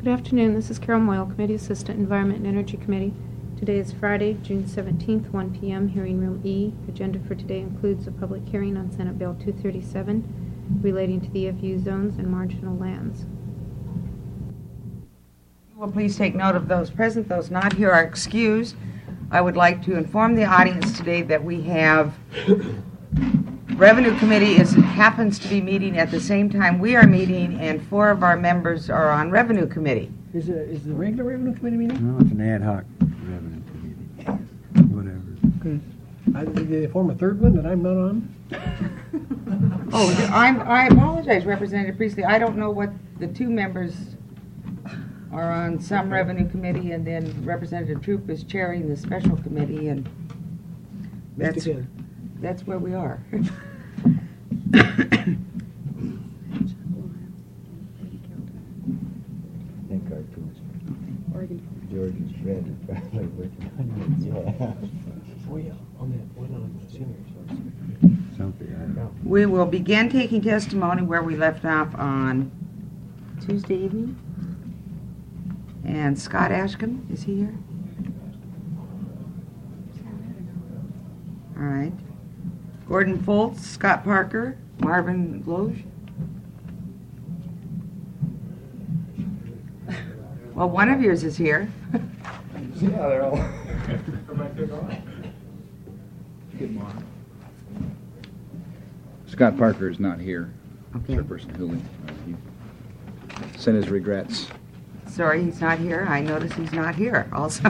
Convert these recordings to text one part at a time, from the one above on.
afternoon. This is Carol Moyle, Committee Assistant, Environment and Energy Committee. Today is Friday, June 17th, 1 p.m., Hearing Room E. Agenda for today includes a public hearing on Senate Bill 237 relating to the EFU zones and marginal lands. Well, please take note of those present. Those not here are excused. I would like to inform the audience today that we have Revenue Committee happens to be meeting at the same time we are meeting, and 4 of our members are on Revenue Committee. Is the regular Revenue Committee meeting? No, it's an ad hoc Revenue Committee. Whatever. Did they form a third one that I'm not on? Oh, I apologize, Representative Priestley. I don't know what the 2 members are on some Revenue Committee, and then Representative Troop is chairing the special committee, and that's where we are. George's friend is probably working on it. Yeah. Oh, yeah, on that one on the seniors. Something, I don't know. We will begin taking testimony where we left off on Tuesday evening. And Scott Ashcombe, is he here? All right. Gordon Foltz, Scott Parker, Marvin Gloge. Well, one of yours is here. Yeah, they're all. Scott Parker is not here. Okay. Chairperson Hooley. He sent his regrets. Sorry, he's not here. I notice he's not here also.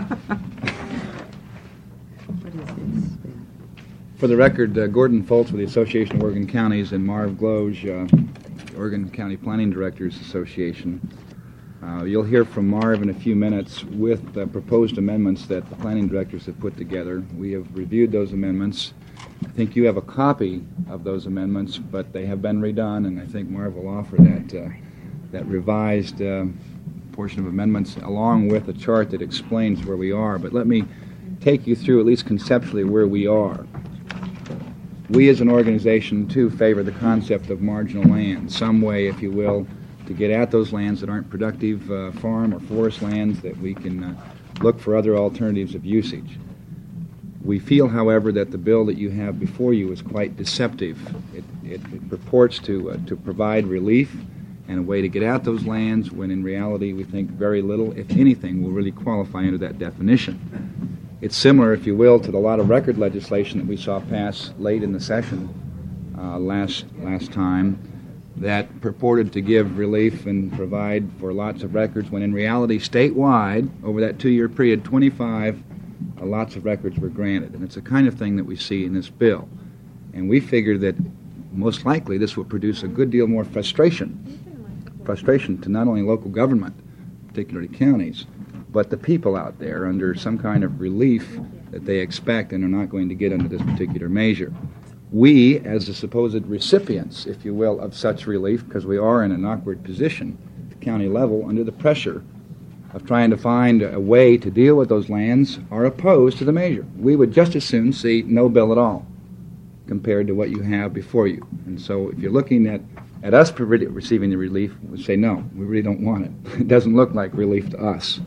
What is this? For the record, Gordon Foltz with the Association of Oregon Counties and Marv Gloge, Oregon County Planning Directors Association. You'll hear from Marv in a few minutes with the proposed amendments that the planning directors have put together. We have reviewed those amendments. I think you have a copy of those amendments, but they have been redone, and I think Marv will offer that revised portion of amendments along with a chart that explains where we are. But let me take you through, at least conceptually, where we are. We as an organization, too, favor the concept of marginal land, some way, if you will, to get at those lands that aren't productive farm or forest lands, that we can look for other alternatives of usage. We feel, however, that the bill that you have before you is quite deceptive. It purports to provide relief and a way to get at those lands, when in reality we think very little, if anything, will really qualify under that definition. It's similar, if you will, to the lot of record legislation that we saw pass late in the session last time, that purported to give relief and provide for lots of records, when in reality, statewide, over that 2-year period, 25 lots of records were granted. And it's the kind of thing that we see in this bill. And we figure that most likely this will produce a good deal more frustration to not only local government, particularly counties, but the people out there under some kind of relief that they expect and are not going to get under this particular measure. We, as the supposed recipients, if you will, of such relief, because we are in an awkward position at the county level under the pressure of trying to find a way to deal with those lands, are opposed to the measure. We would just as soon see no bill at all compared to what you have before you. And so if you're looking at us receiving the relief, we say no, we really don't want it. It doesn't look like relief to us.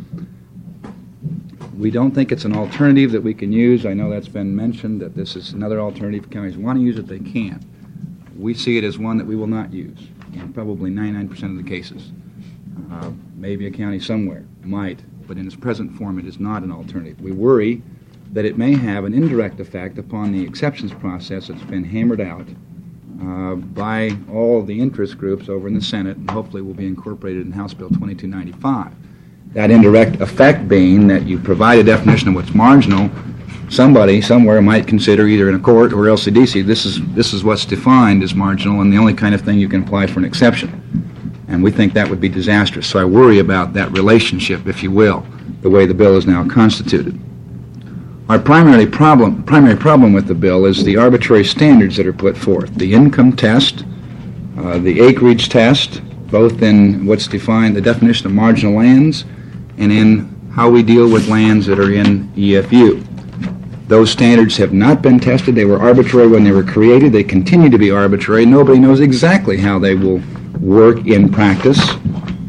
We don't think it's an alternative that we can use. I know that's been mentioned, that this is another alternative. If counties want to use it, they can. We see it as one that we will not use in probably 99% of the cases. Maybe a county somewhere might, but in its present form it is not an alternative. We worry that it may have an indirect effect upon the exceptions process that's been hammered out by all of the interest groups over in the Senate, and hopefully will be incorporated in House Bill 2295. That indirect effect being that you provide a definition of what's marginal, somebody somewhere might consider, either in a court or LCDC, this is what's defined as marginal and the only kind of thing you can apply for an exception. And we think that would be disastrous. So I worry about that relationship, if you will, the way the bill is now constituted. Our primary problem with the bill is the arbitrary standards that are put forth. The income test, the acreage test, both in what's defined, the definition of marginal lands, and in how we deal with lands that are in EFU. Those standards have not been tested. They were arbitrary when they were created. They continue to be arbitrary. Nobody knows exactly how they will work in practice.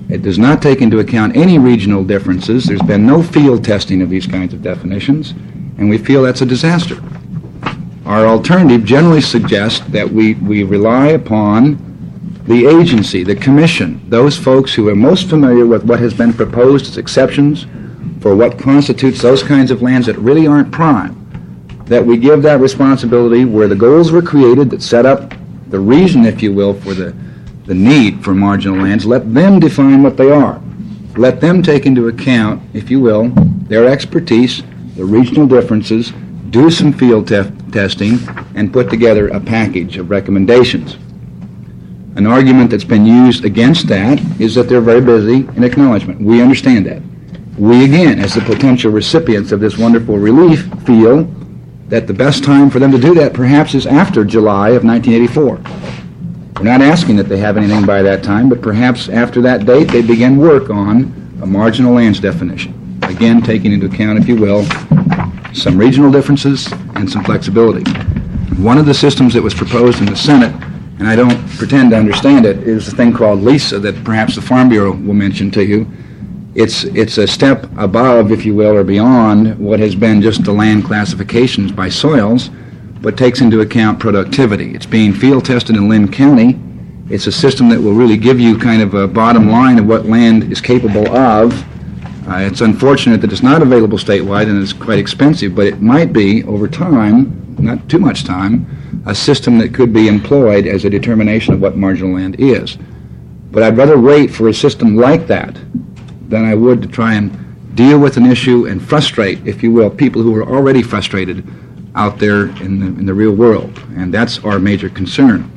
It does not take into account any regional differences. There's been no field testing of these kinds of definitions, and we feel that's a disaster. Our alternative generally suggests that we rely upon the agency, the commission, those folks who are most familiar with what has been proposed as exceptions for what constitutes those kinds of lands that really aren't prime, that we give that responsibility where the goals were created that set up the reason, if you will, for the need for marginal lands. Let them define what they are. Let them take into account, if you will, their expertise, the regional differences, do some field testing, and put together a package of recommendations. An argument that's been used against that is that they're very busy in acknowledgement. We understand that. We, again, as the potential recipients of this wonderful relief, feel that the best time for them to do that perhaps is after July of 1984. We're not asking that they have anything by that time, but perhaps after that date they begin work on a marginal lands definition. Again, taking into account, if you will, some regional differences and some flexibility. One of the systems that was proposed in the Senate, and I don't pretend to understand it, is a thing called LISA that perhaps the Farm Bureau will mention to you. It's a step above, if you will, or beyond what has been just the land classifications by soils, but takes into account productivity. It's being field tested in Lynn County. It's a system that will really give you kind of a bottom line of what land is capable of. It's unfortunate that it's not available statewide and it's quite expensive, but it might be, over time, not too much time, a system that could be employed as a determination of what marginal land is. But I'd rather wait for a system like that than I would to try and deal with an issue and frustrate, if you will, people who are already frustrated out there in the real world. And that's our major concern.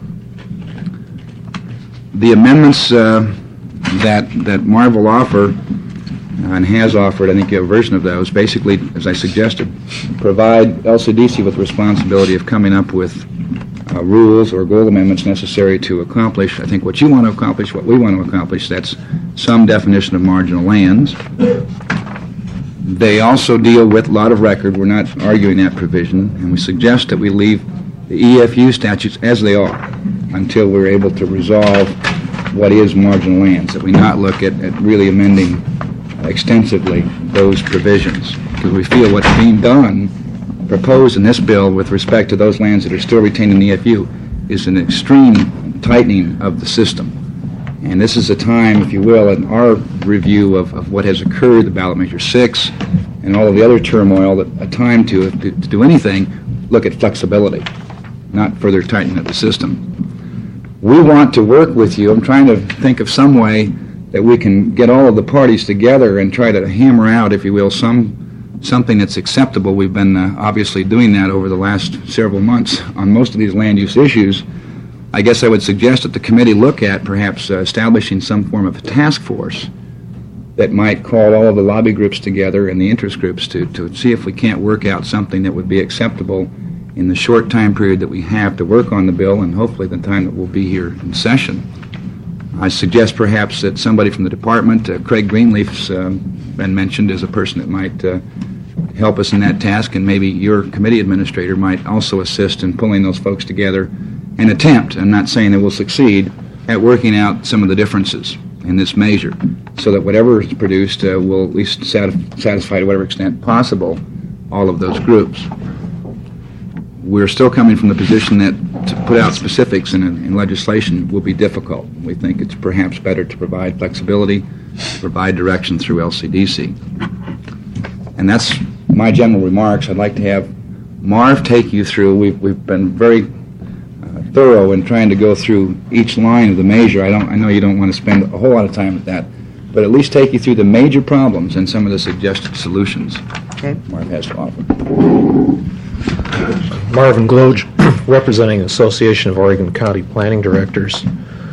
The amendments that Marv will offer and has offered, I think you have a version of those, basically, as I suggested, provide LCDC with the responsibility of coming up with rules or goal amendments necessary to accomplish, I think, what you want to accomplish, what we want to accomplish. That's some definition of marginal lands. They also deal with lot of record. We're not arguing that provision, and we suggest that we leave the EFU statutes as they are until we're able to resolve what is marginal lands, that we not look at really amending extensively those provisions, because we feel what's being done, proposed in this bill with respect to those lands that are still retained in the EFU, is an extreme tightening of the system. And this is a time, if you will, in our review of what has occurred, the ballot measure 6, and all of the other turmoil, that a time to do anything, look at flexibility, not further tightening of the system. We want to work with you. I'm trying to think of some way that we can get all of the parties together and try to hammer out, if you will, something that's acceptable. We've been obviously doing that over the last several months on most of these land use issues. I guess I would suggest that the committee look at perhaps establishing some form of a task force that might call all of the lobby groups together and the interest groups to see if we can't work out something that would be acceptable in the short time period that we have to work on the bill, and hopefully the time that we'll be here in session. I suggest perhaps that somebody from the department, Craig Greenleaf's been mentioned as a person that might help us in that task, and maybe your committee administrator might also assist in pulling those folks together and attempt, I'm not saying that we'll succeed, at working out some of the differences in this measure, so that whatever is produced will at least satisfy to whatever extent possible all of those groups. We're still coming from the position that to put out specifics in legislation will be difficult. We think it's perhaps better to provide flexibility, provide direction through LCDC. And that's my general remarks. I'd like to have Marv take you through. We've been very thorough in trying to go through each line of the measure. I know you don't want to spend a whole lot of time with that, but at least take you through the major problems and some of the suggested solutions Marv has to offer. Marvin Gloge, representing the Association of Oregon County Planning Directors.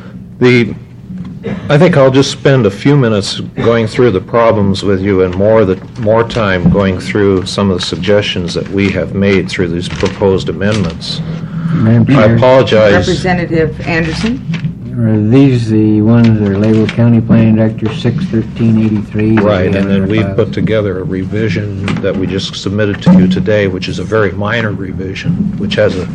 I think I'll just spend a few minutes going through the problems with you and more time going through some of the suggestions that we have made through these proposed amendments. I apologize. Representative Anderson. Are these the ones that are labeled County Planning Director 61383? Right, and then we've put together a revision that we just submitted to you today, which is a very minor revision, which has a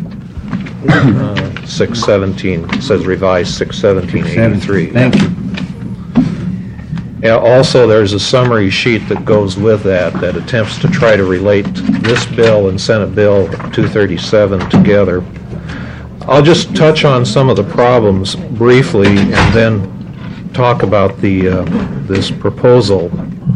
617, says revised 61783. Thank you. Also, there's a summary sheet that goes with that attempts to try to relate this bill and Senate Bill 237 together. I'll just touch on some of the problems briefly and then talk about this proposal.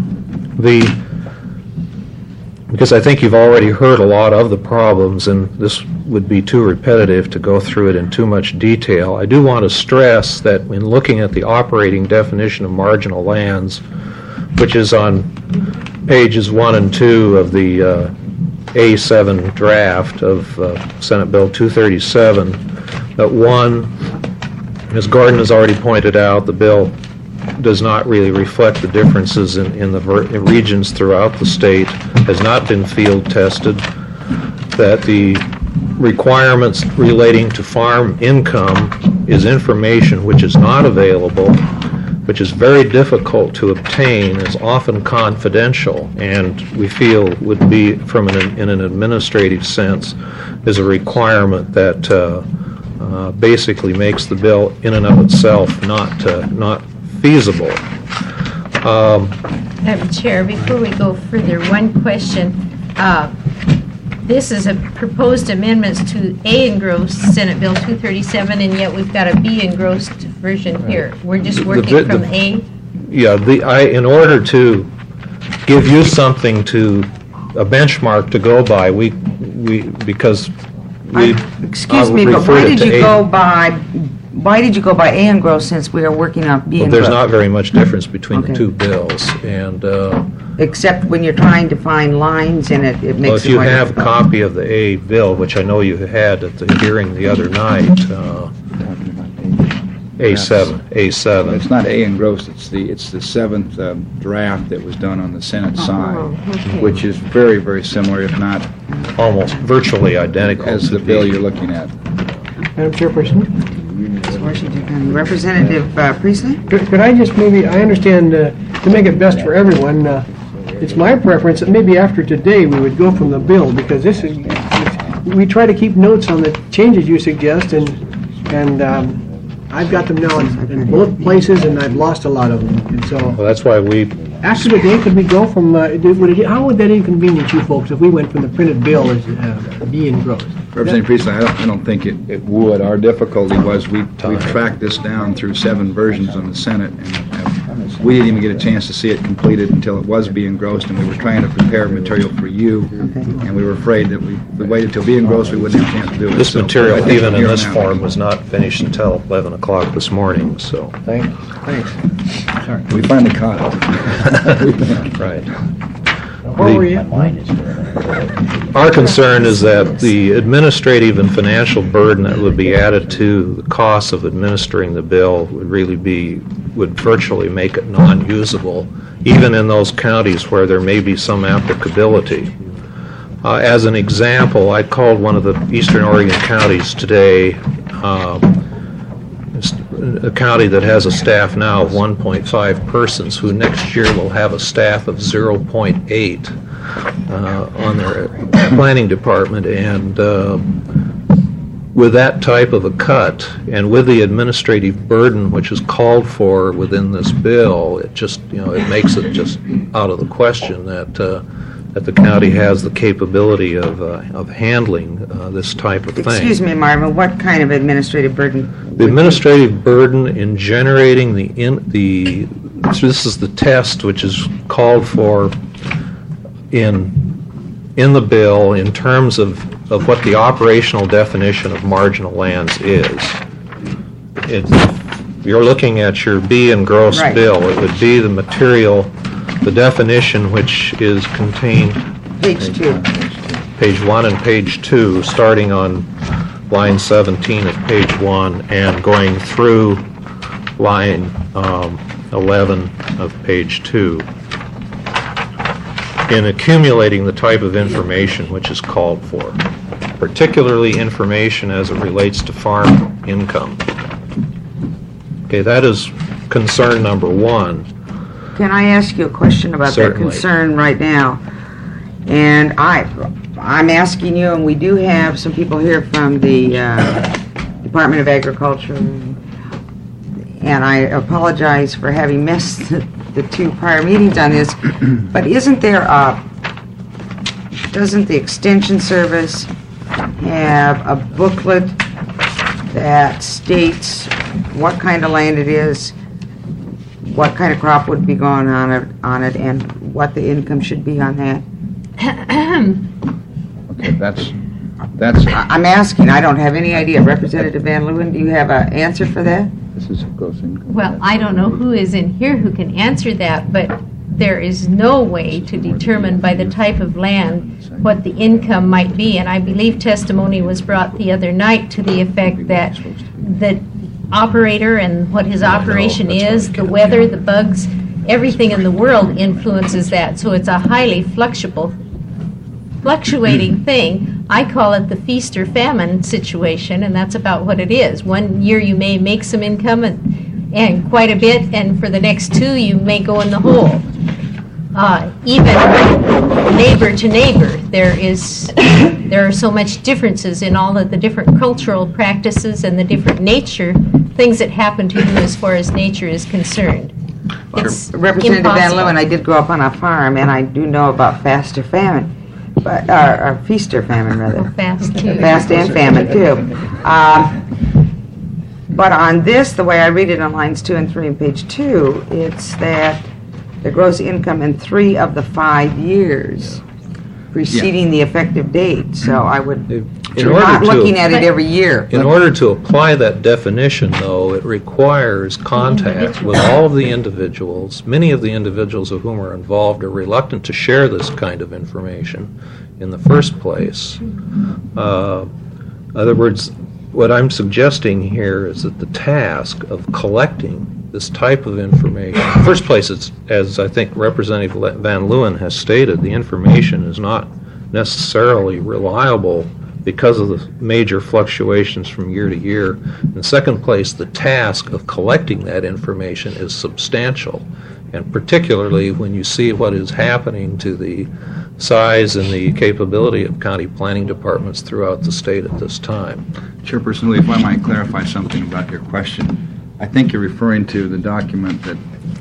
Because I think you've already heard a lot of the problems, and this would be too repetitive to go through it in too much detail. I do want to stress that when looking at the operating definition of marginal lands, which is on pages 1 and 2 of the A7 draft of Senate Bill 237, that one, as Gordon has already pointed out, the bill does not really reflect the differences in the regions throughout the state, has not been field tested, that the requirements relating to farm income is information which is not available, which is very difficult to obtain, is often confidential, and we feel would be, in an administrative sense, is a requirement that basically makes the bill in and of itself not feasible. Madam Chair, before we go further, one question. This is a proposed amendments to A engrossed Senate Bill 237, and yet we've got a B engrossed version here. We're just working from A? Yeah, in order to give you something a benchmark to go by, Excuse me, but why did you go by A engrossed since we are working on B engrossed? There's not very much difference between the two bills, and except when you're trying to find lines in it, it makes it well, if you more have a difficult. copy of the A bill, which I know you had at the hearing the other night, A7. It's not A engrossed, it's the seventh draft that was done on the Senate side, okay. which is very, very similar, if not Almost virtually identical as to the bill you're looking at. Madam Chairperson, Washington County Representative Priestley? could I just maybe, I understand to make it best for everyone, it's my preference that maybe after today we would go from the bill, because we try to keep notes on the changes you suggest, and I've got them now in both places, and I've lost a lot of them, and so Well, that's why after today, could we go from, how would that inconvenience you folks if we went from the printed bill as B engrossed? Representative Priestley, I don't think it would. Our difficulty was we tracked this down through 7 versions on the Senate, and we didn't even get a chance to see it completed until it was being engrossed, and we were trying to prepare material for you, and we were afraid that if we waited till being engrossed, we wouldn't have a chance to do it. this So I material, think even in here this now- form, was not finished until 11 o'clock this morning, so. Thanks. We finally caught it. Right. Where were you? Our concern is that the administrative and financial burden that would be added to the cost of administering the bill would virtually make it non-usable, even in those counties where there may be some applicability. As an example, I called one of the Eastern Oregon counties today, a county that has a staff now of 1.5 persons, who next year will have a staff of 0.8 on their planning department, and with that type of a cut, and with the administrative burden which is called for within this bill, it just, it makes it just out of the question that the county has the capability of handling this type of thing. Excuse me, Marvin, what kind of administrative burden? The administrative burden in generating this is the test which is called for in the bill in terms of what the operational definition of marginal lands is. If you're looking at your B engrossed Right. bill, it would be the material, the definition which is contained Page 2. page 1 and page 2, starting on line 17 of page 1 and going through line 11 of page 2, in accumulating the type of information which is called for, particularly information as it relates to farm income. Okay, that is concern number 1. Can I ask you a question about Certainly. that concern right now? And I'm asking you, and we do have some people here from the Department of Agriculture, and I apologize for having messed the 2 prior meetings on this, but doesn't the Extension Service have a booklet that states what kind of land it is, what kind of crop would be going on it, and what the income should be on that? Okay, that's. I'm asking, I don't have any idea. Representative Van Leeuwen, do you have an answer for that? This is gross income. Well, I don't know who is in here who can answer that, but there is no way to determine by the type of land what the income might be. And I believe testimony was brought the other night to the effect that the operator and what his operation is, the weather, the bugs, everything in the world influences that. So it's a highly fluctuating thing. I call it the feast or famine situation, and that's about what it is. One year you may make some income and quite a bit, and for the next 2 you may go in the hole. Even neighbor to neighbor, there are so much differences in all of the different cultural practices and the different nature things that happen to you as far as nature is concerned. It's Representative Van impossible. Leeuwen, I did grow up on a farm, and I do know about fast or famine, but or feast or famine rather. Go fast too. Fast and famine too. But on this, the way I read it on lines 2 and 3 on page 2, it's that the gross income in 3 of the 5 years preceding the effective date. So I would. You're not looking at it every year. In order to apply that definition, though, it requires contact with all of the individuals. Many of the individuals of whom are involved are reluctant to share this kind of information in the first place. In other words, what I'm suggesting here is that the task of collecting this type of information, in the first place, it's, as I think Representative Van Leeuwen has stated, the information is not necessarily reliable because of the major fluctuations from year to year. In the second place, the task of collecting that information is substantial, and particularly when you see what is happening to the size and the capability of county planning departments throughout the state at this time. Chairperson Lee, if I might clarify something about your question. I think you're referring to the document that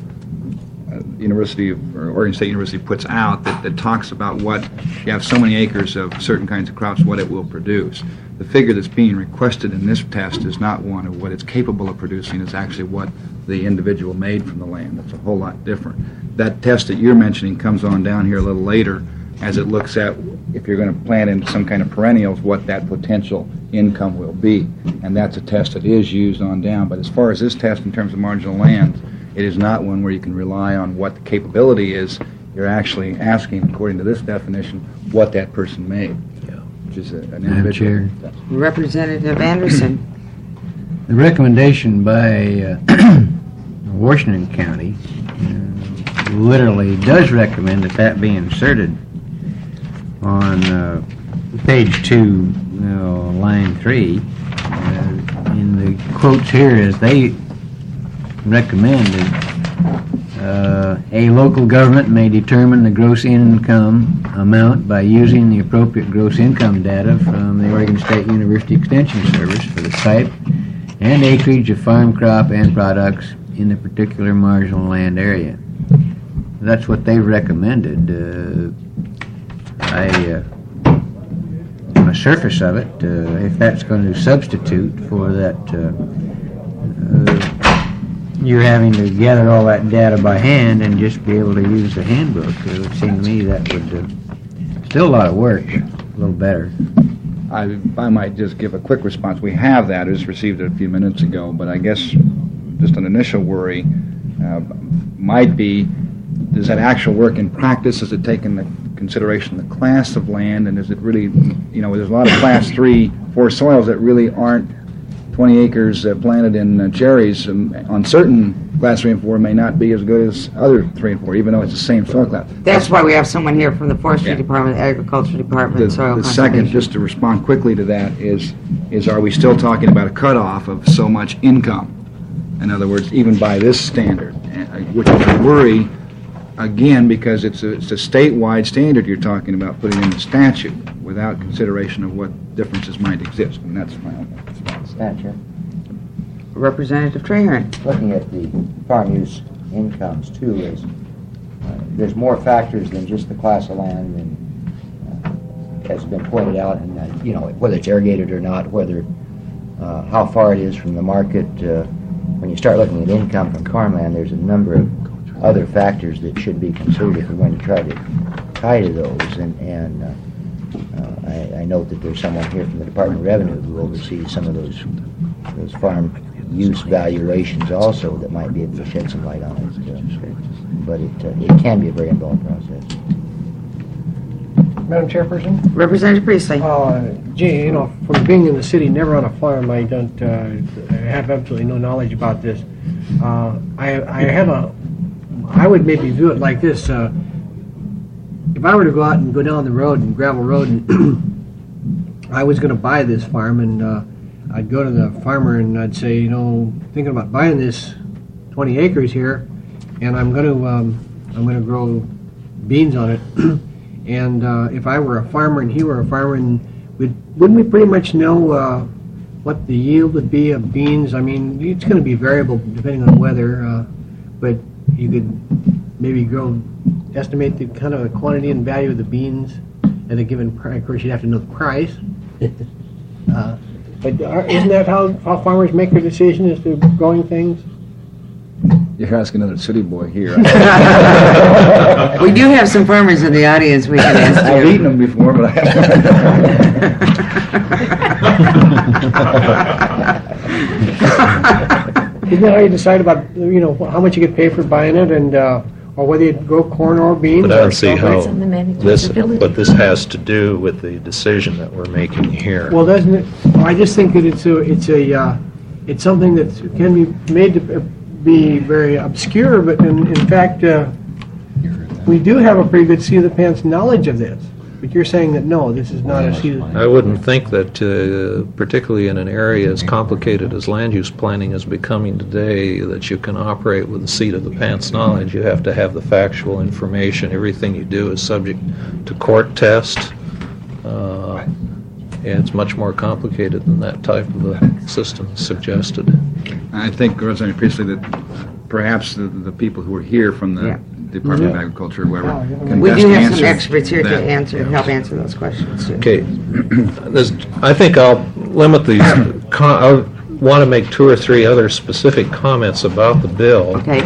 University or Oregon State University puts out that talks about what you have so many acres of certain kinds of crops, what it will produce. The figure that's being requested in this test is not one of what it's capable of producing. It's actually what the individual made from the land. It's a whole lot different. That test that you're mentioning comes on down here a little later as it looks at, if you're going to plant in some kind of perennials, what that potential income will be. And that's a test that is used on down. But as far as this test in terms of marginal land, it is not one where you can rely on what the capability is. You're actually asking, according to this definition, what that person made, which is an individual. Representative Anderson. The recommendation by Washington County literally does recommend that be inserted on page 2, line 3. In the quotes here, as they recommended, a local government may determine the gross income amount by using the appropriate gross income data from the Oregon State University Extension Service for the type and acreage of farm crop and products in the particular marginal land area. That's what they recommended. On the surface of it, if that's going to substitute for that, you're having to gather all that data by hand and just be able to use the handbook. It would seem to me that would still a lot of work, but a little better. I might just give a quick response. We have that. It was received a few minutes ago, but I guess just an initial worry might be, does that actual work in practice, does it take into consideration the class of land, and is it really, there's a lot of class 3, 4 soils that really aren't 20 acres planted in cherries on certain class 3 and 4 may not be as good as other 3 and 4, even though it's the same soil class. That's why we have someone here from the Forestry Department, Agriculture Department, Soil The Conservation. second, just to respond quickly to that, is are we still talking about a cutoff of so much income? In other words, even by this standard, which is a worry, again, because it's a statewide standard you're talking about putting in the statute without consideration of what differences might exist, and that's my own response. Representative Trahern. Looking at the farm use incomes too, is there's more factors than just the class of land, and has been pointed out, and whether it's irrigated or not, whether how far it is from the market. When you start looking at income from farmland, there's a number of other factors that should be considered if we're going to try to tie to those. And I note that there's someone here from the Department of Revenue who oversees some of those farm use valuations also that might be able to shed some light on it. But it can be a very involved process. Madam Chairperson? Representative Priestley. Gee, from being in the city, never on a farm, I don't I have absolutely no knowledge about this. I would maybe view it like this. If I were to go out and go down the road and gravel road, and I was going to buy this farm, and I'd go to the farmer and I'd say, thinking about buying this 20 acres here, and I'm going to grow beans on it. And if I were a farmer and he were a farmer, and wouldn't we pretty much know what the yield would be of beans? I mean, it's going to be variable depending on weather, but you could maybe estimate the kind of the quantity and value of the beans at a given price. Of course, you'd have to know the price. But isn't that how farmers make their decision as to growing things? You're asking another city boy here. We do have some farmers in the audience we can ask. I've eaten them before, but I haven't. Isn't that how you decide about how much you get paid for buying it, and or whether you grow corn or beans? But I don't see how on the manager's this, ability. but this has to do with the decision that we're making here. Well, doesn't it? I just think that it's something that can be made to be very obscure, but in fact, we do have a pretty good seat of the pants knowledge of this. But you're saying that no, this is not a seat of the pants. I wouldn't think that, particularly in an area as complicated as land use planning is becoming today, that you can operate with the seat of the pants knowledge. You have to have the factual information. Everything you do is subject to court test. And it's much more complicated than that type of a system suggested. I think, Representative Priestley, that perhaps the people who are here from the Department of Agriculture, whoever, can We best do have answer some experts here to that. help answer those questions too. Okay, I think I'll limit these. I want to make 2 or 3 other specific comments about the bill. Okay.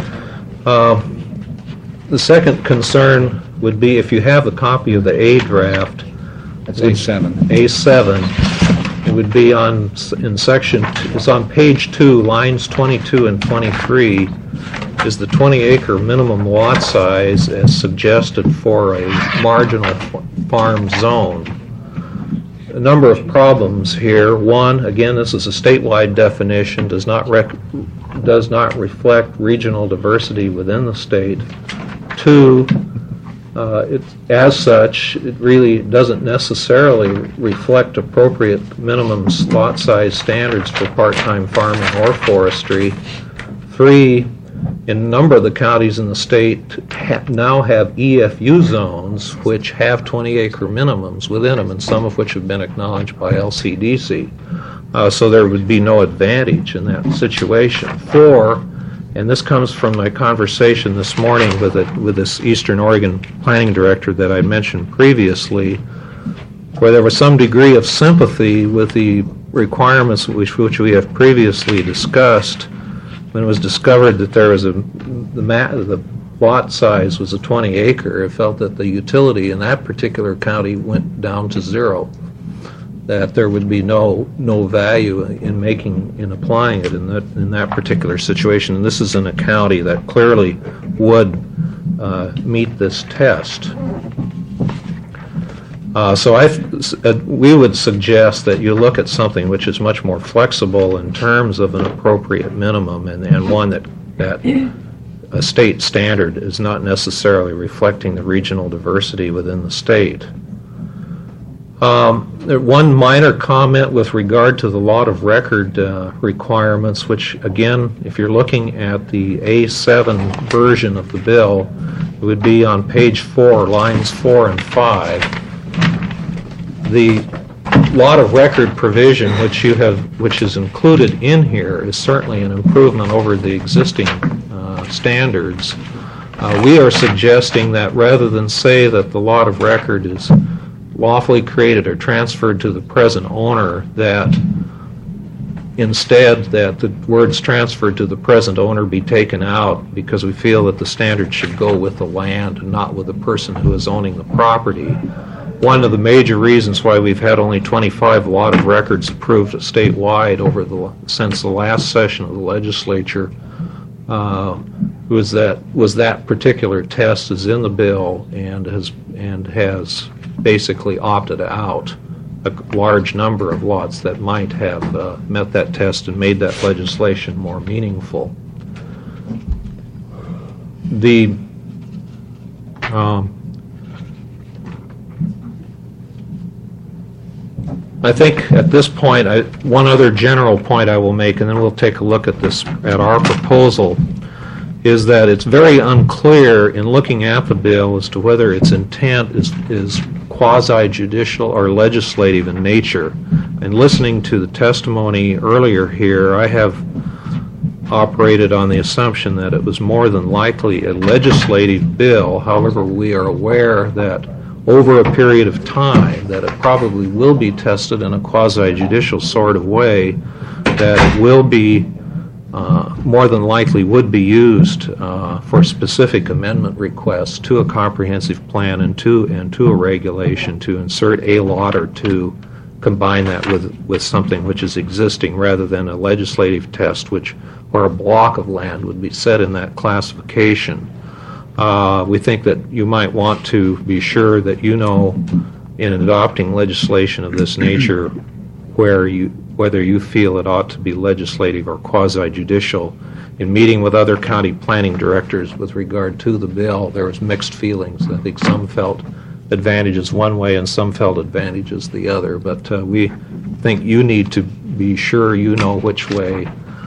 The second concern would be if you have a copy of the A draft. That's A7. A7. It would be in section. It's on page 2, lines 22 and 23. Is the 20-acre minimum lot size as suggested for a marginal farm zone? A number of problems here. One, again, this is a statewide definition, does not reflect regional diversity within the state. 2, as such, it really doesn't necessarily reflect appropriate minimum lot size standards for part-time farming or forestry. 3, in a number of the counties in the state now have EFU zones which have 20-acre minimums within them, and some of which have been acknowledged by LCDC. So there would be no advantage in that situation. 4, and this comes from my conversation this morning with this Eastern Oregon planning director that I mentioned previously, where there was some degree of sympathy with the requirements which we have previously discussed. When it was discovered that there was the lot size was a 20-acre, it felt that the utility in that particular county went down to 0. That there would be no value in applying it in that particular situation. And this is in a county that clearly would meet this test. So we would suggest that you look at something which is much more flexible in terms of an appropriate minimum, and one that a state standard is not necessarily reflecting the regional diversity within the state. One minor comment with regard to the lot of record requirements, which again, if you're looking at the A7 version of the bill, it would be on page 4, lines 4 and 5. The lot of record provision which is included in here is certainly an improvement over the existing standards. We are suggesting that rather than say that the lot of record is lawfully created or transferred to the present owner, that instead that the words transferred to the present owner be taken out, because we feel that the standard should go with the land and not with the person who is owning the property. One of the major reasons why we've had only 25 lot of records approved statewide since the last session of the legislature was that particular test is in the bill and has basically opted out a large number of lots that might have met that test and made that legislation more meaningful. I think at this point, one other general point I will make, and then we'll take a look at our proposal, is that it's very unclear in looking at the bill as to whether its intent is quasi-judicial or legislative in nature. And listening to the testimony earlier here, I have operated on the assumption that it was more than likely a legislative bill. However, we are aware that over a period of time that it probably will be tested in a quasi-judicial sort of way, that it will be more than likely would be used for specific amendment requests to a comprehensive plan and to a regulation to insert a lot or two, combine that with something which is existing rather than a legislative test where a block of land would be set in that classification. We think that you might want to be sure that you know in adopting legislation of this nature whether you feel it ought to be legislative or quasi-judicial. In meeting with other county planning directors with regard to the bill, there was mixed feelings. I think some felt advantages one way and some felt advantages the other, but we think you need to be sure you know which way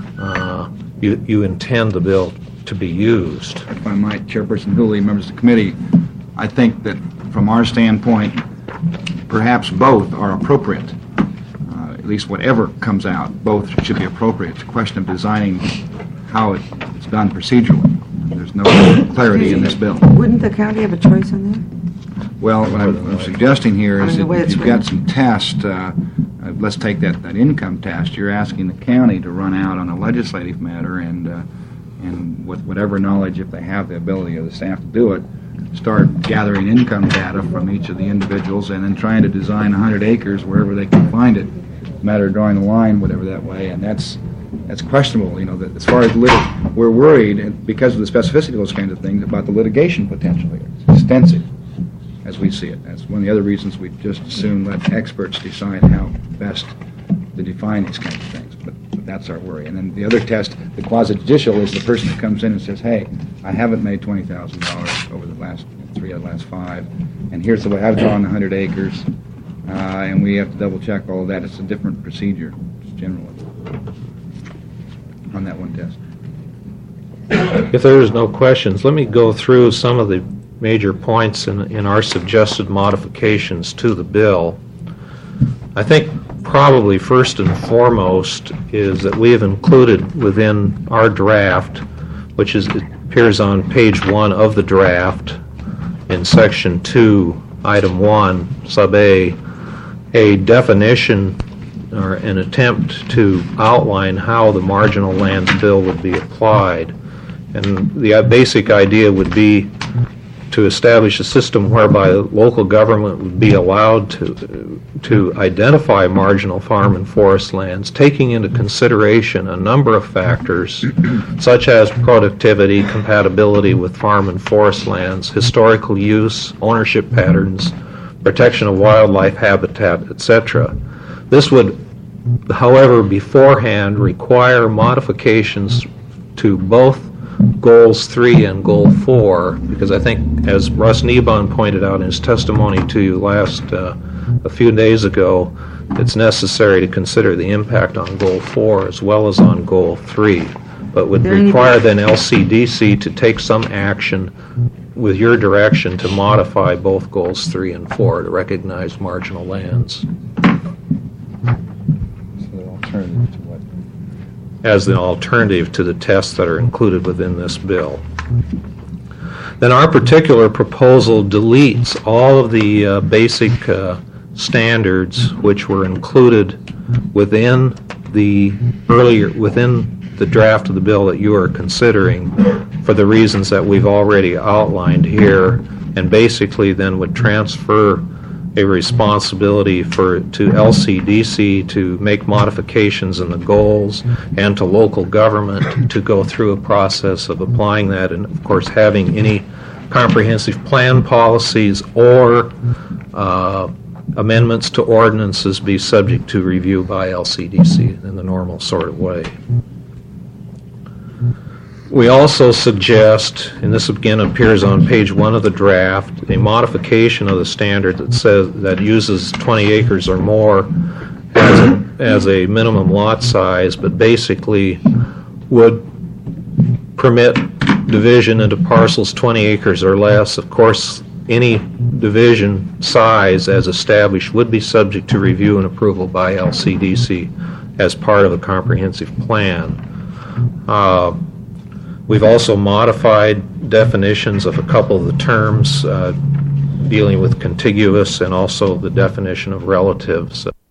you intend the bill to be used. If I might, Chairperson Hooley, members of the committee, I think that from our standpoint, perhaps both are appropriate. At least whatever comes out, both should be appropriate. It's a question of designing how it's done procedurally. There's no clarity in this bill. Wouldn't the county have a choice on that? Well, what I'm suggesting here is that if you've got some tests, let's take that income test. You're asking the county to run out on a legislative matter and with whatever knowledge, if they have the ability of the staff to do it, start gathering income data from each of the individuals and then trying to design 100 acres wherever they can find it. Matter of drawing the line, whatever that way, and that's questionable. You know, that as far as we're worried because of the specificity of those kinds of things about the litigation potential here. It's extensive, as we see it. That's one of the other reasons we just as soon let experts decide how best to define these kinds of things. But that's our worry. And then the other test, the quasi-judicial, is the person who comes in and says, "Hey, I haven't made $20,000 over the last 3 of the last 5, and here's the way I've drawn 100 acres." And we have to double check all of that. It's a different procedure, generally, on that one test. If there is no questions, let me go through some of the major points in our suggested modifications to the bill. I think probably first and foremost is that we have included within our draft, which appears on page 1 of the draft in section 2, item 1, sub a definition or an attempt to outline how the marginal lands bill would be applied. And the basic idea would be to establish a system whereby local government would be allowed to identify marginal farm and forest lands, taking into consideration a number of factors such as productivity, compatibility with farm and forest lands, historical use, ownership patterns, protection of wildlife habitat, etc. This would, however, beforehand require modifications to both Goals 3 and Goal 4, because I think, as Russ Niebon pointed out in his testimony to you a few days ago, it's necessary to consider the impact on Goal 4 as well as on Goal 3, but would require then LCDC to take some action with your direction to modify both Goals 3 and 4 to recognize marginal lands. So the alternative to what? as an alternative to the tests that are included within this bill. Then our particular proposal deletes all of the basic standards which were included within the draft of the bill that you are considering for the reasons that we've already outlined here, and basically then would transfer a responsibility to LCDC to make modifications in the goals and to local government to go through a process of applying that, and of course having any comprehensive plan policies or amendments to ordinances be subject to review by LCDC in the normal sort of way. We also suggest, and this again appears on page 1 of the draft, a modification of the standard that uses 20 acres or more as a minimum lot size, but basically would permit division into parcels 20 acres or less. Of course, any division size as established would be subject to review and approval by LCDC as part of a comprehensive plan. We've also modified definitions of a couple of the terms dealing with contiguous and also the definition of relatives.